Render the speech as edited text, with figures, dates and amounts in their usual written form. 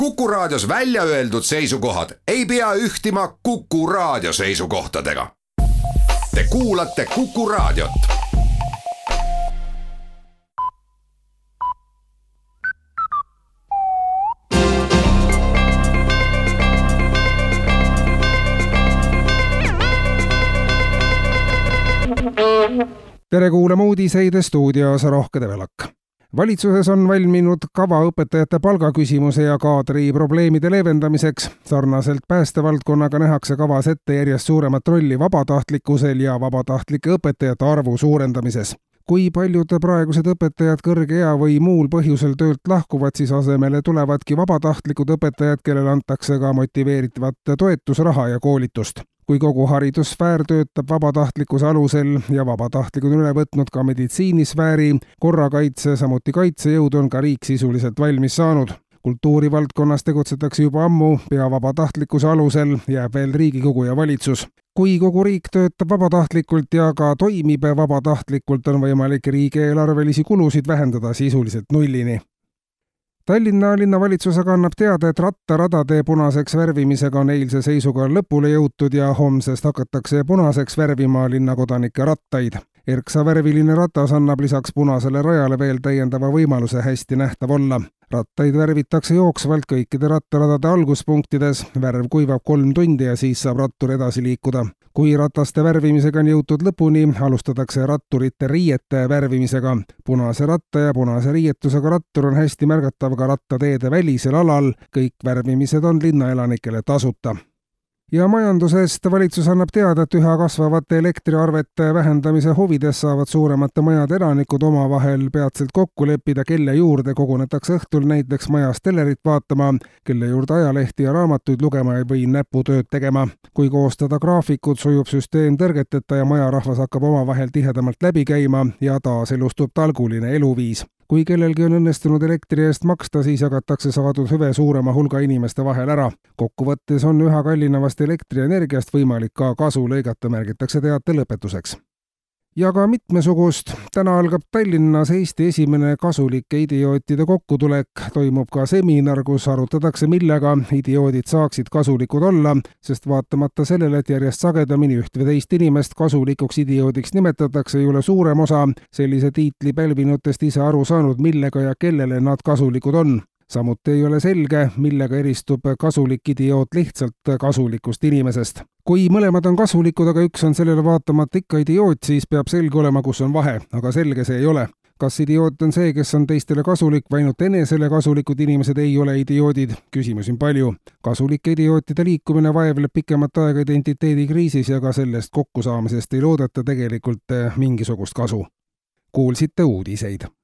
Kuku Raadios välja öeldud seisukohad ei pea ühtima Kuku Raadio seisukohtadega. Te kuulate Kuku Raadiot. Tere kuulama uudiseid stuudios Rohke Develak. Valitsuses on valminud kava õpetajate palgaküsimuse ja kaadri probleemide leevendamiseks. Sarnaselt päästevaldkonnaga nähakse kavas ette järjest suuremat rolli vabatahtlikkusel ja vabatahtlike õpetajate arvu suurendamises. Kui paljud praegused õpetajad kõrge ea või muul põhjusel töölt lahkuvad, siis asemele tulevadki vabatahtlikud õpetajad, kellele antakse ka motiveeritavat toetusraha ja koolitust. Kui kogu haridussfäär töötab vabatahtlikkuse alusel ja vabatahtlikud on üle võtnud ka meditsiinisfääri, korrakaitse, samuti kaitsejõud on ka riik sisuliselt valmis saanud. Kultuurivaldkonnas tegutsetakse juba ammu, pea vabatahtlikkuse alusel jääb veel Riigikogu ja valitsus. Kui kogu riik töötab vabatahtlikult ja ka toimib vabatahtlikult, on võimalik riigieelarvelisi kulusid vähendada sisuliselt nullini. Tallinna linnavalitsusega annab teada, et rattaradade punaseks värvimisega on eilse seisuga lõpule jõutud ja homsest hakatakse punaseks värvima linnakodanike rattaid. Erksa värviline ratas annab lisaks punasele rajale veel täiendava võimaluse hästi nähtav olla. Rattaid värvitakse jooksvalt kõikide rattaradade alguspunktides, värv kuivab 3 tundi ja siis saab rattur edasi liikuda. Kui rataste värvimisega on jõutud lõpuni, alustatakse ratturite riiete värvimisega. Punase ratta ja punase riietusega rattur on hästi märgatav ka rattateede välisel alal, kõik värvimised on linnaelanikele tasuta. Ja majandusest valitsus annab teada, et üha kasvavate elektriarvete vähendamise huvides saavad suuremate majade elanikud omavahel peatselt kokku leppida, kelle juurde kogunetakse õhtul näiteks majas telerit vaatama, kelle juurde ajalehti ja raamatuid lugema või näputööd tegema. Kui koostada graafikud, sujub süsteem tõrgeteta ja majarahvas hakkab omavahel tihedamalt läbi käima ja taas elustub talguline eluviis. Kui kellelgi on õnnestunud elektri eest maksta, siis jagatakse saadud hüve suurema hulga inimeste vahel ära. Kokkuvõttes on üha kallinevast elektrienergiast võimalik ka kasu lõigata, märgitakse teate lõpetuseks. Ja ka mitmesugust. Täna algab Tallinnas Eesti esimene kasulike idiootide kokkutulek. Toimub ka seminar, kus arutatakse, millega idioodid saaksid kasulikud olla, sest vaatamata sellele, et järjest sagedamini üht või teist inimest kasulikuks idioodiks nimetatakse, ei ole suurem osa sellise tiitli pälvinutest ise aru saanud, millega ja kellele nad kasulikud on. Samuti ei ole selge, millega eristub kasulik idioot lihtsalt kasulikust inimesest. Kui mõlemad on kasulikud, aga üks on sellele vaatamata ikka idioot, siis peab selge olema, kus on vahe, aga selge see ei ole. Kas idioot on see, kes on teistele kasulik või ainult enesele kasulikud inimesed ei ole idioodid? Küsimusi on palju. Kasulike idiootide liikumine vaevleb pikemat aega identiteedikriisis ja ka sellest kokkusaamisest ei loodeta tegelikult mingisugust kasu. Kuulsite uudiseid.